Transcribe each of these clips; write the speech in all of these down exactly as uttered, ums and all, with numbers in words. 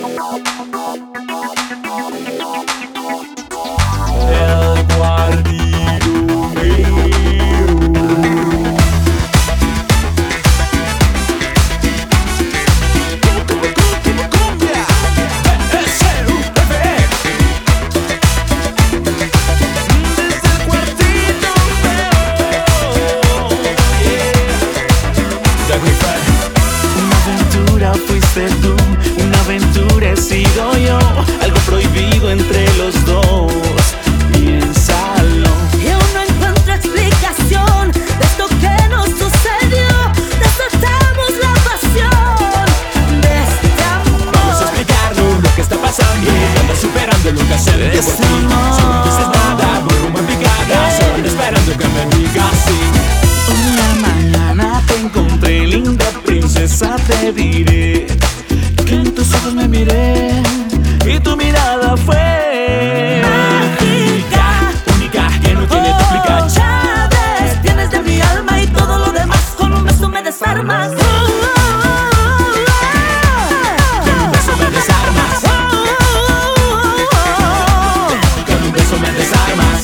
El guardián mío. Cumbia, S U F E. Desde el cuartito feo, yeah. Jack Rifer. Una aventura fuiste tú, una aventura he sido yo, algo prohibido entre los dos. Piénsalo. Y aún no encuentro explicación de esto que nos sucedió. Desatamos la pasión de este amor. Vamos a explicarnos lo que está pasando. Ando superando lo que hace de tiempo Este a ti. amor. Si no dices nada, voy rumbo en picada. Solo ando esperando que me digas sí. Una mañana te encontré, linda princesa, te diré que en tus ojos me miré y tu mirada fue Mágica, Única, que no tiene oh, duplica. ya ves, tienes de mi alma y todo lo demás con un beso me desarmas. Oh, oh, oh, oh. Con un beso me desarmas. Con un beso me desarmas.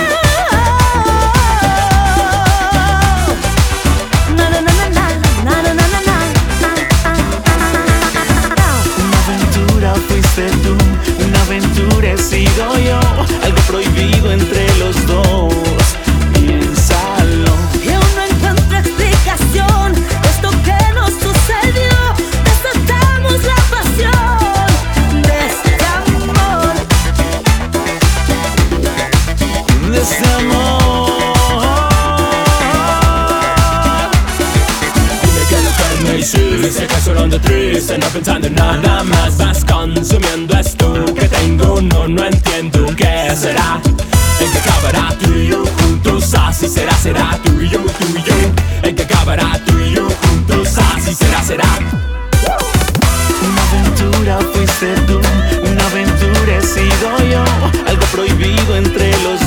Na, na, na, na, na, na, na, na, na. una aventura fuiste tú, una aventura he sido yo, algo prohibido entre los dos. Piénsalo. Y aún no encuentro explicación de esto que nos sucedió. Desatamos la pasión de este amor. De ese amor. Dime que lo que me hiciste, que solo ando triste, no pensando en nada más. Vas consumiendo esto que tengo, no, no entiendo qué será. En que acabará tú y yo juntos, así será, será tú y yo, tú y yo. En que acabará tú y yo juntos, así será, será. Una aventura fuiste tú, una aventura he sido yo, algo prohibido entre los